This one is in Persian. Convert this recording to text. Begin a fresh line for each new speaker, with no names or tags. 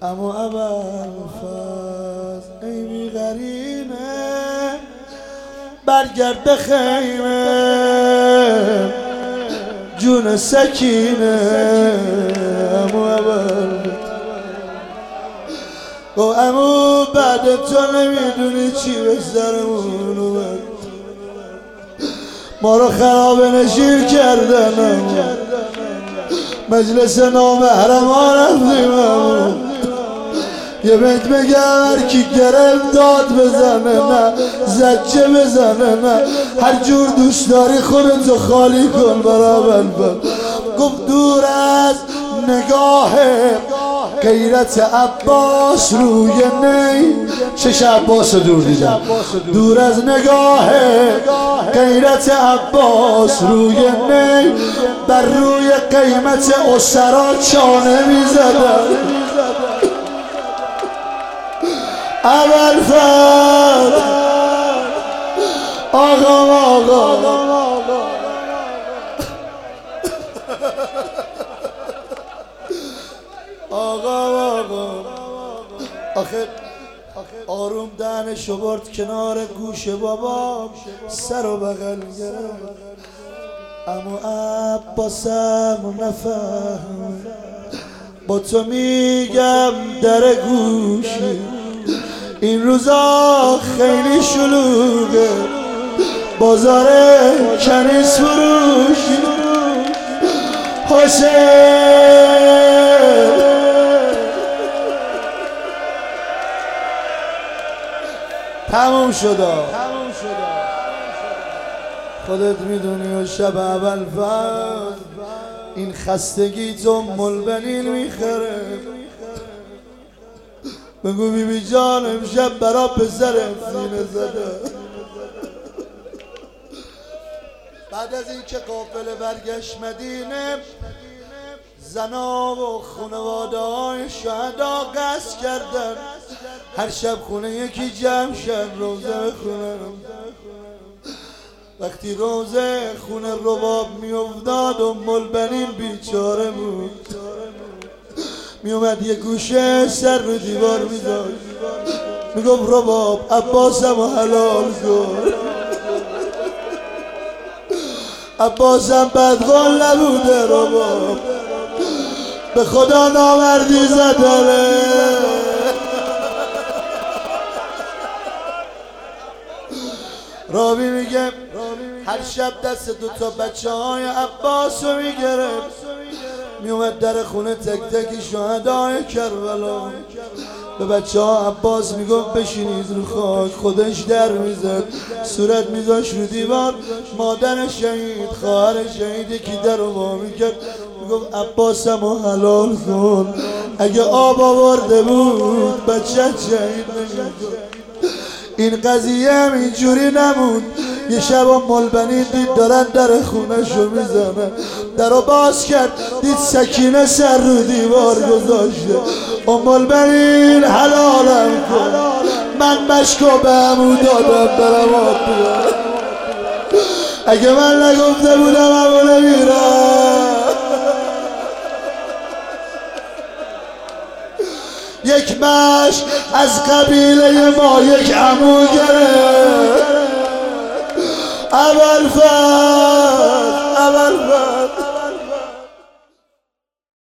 اما ابوالفضل ای بی قرینه برگرد به خیمه جون سکینه. امو ابوالفضل و امو بعد تو نمیدونی چی به سرمون اومد، ما رو خراب نشیر کردن، مجلس نامحرمان رفتیم. یه بیت بگم هر کی گرفت داد بزنه، نه زجه بزنه، نه هر جور دوست داری خودتو خالی کن برا ابوالفضل. گفت دور از نگاه غیرت عباس روی نی، چش عباس دور دیدم، دور از نگاه غیرت عباس روی نی بر روی قیمت اسرا چانه میزدن. ابوالفضل آقا آخه آروم دهنشو برد کنار گوش بابا، سر و بغل گرفت. اما عباسم نفهم، با تو میگم در گوشی این روزا خیلی شلوغه، بازار کنیز فروشی. حسین تموم شده، خودت میدونی. و شب ابوالفضل این خستگی تو ملبنین میخره. بگو بی بی جان امشب برا پسر سینه زده. بعد از این که قافله برگشت مدینه، زنا و خانواده های شهدا قصد کردن هر شب خونه یکی جمع شد روزه بخونن. وقتی روزه خونه رباب میافتاد ام البنین بیچاره بود، میومد یه گوشه سر رو دیوار میذاشت، میگفت رباب عباسم حلال کن. عباسم بدقول نبوده رباب، به خدا نامردی زدنه. راوی میگه هر شب دست دوتا بچه های عباس رو میگرفت، میومد در خونه تک تک شهدای کربلا. به بچه ها عباس میگفت بشینید رو خاک، خودش در میزد، صورت میذاش رو دیوار. مادر شهید، خواهر شهید یکی در رو وا میکرد، میگفت عباسم رو حلال کن، اگه آب آورده بود بچه شهید نمیشد. این قضیه هم اینجوری نموند. یه شب ام البنین دید دارن در خونه شو میزنن، در رو باز کرد دید سکینه سر رو دیوار گذاشته. ام البنین حلالم کن، من مشکو به همو دادم برم آب بیارم، اگه من نگفته بودم همو نمیرم. یک مشت از قبیله ما یک عمو گرفت. ابوالفضل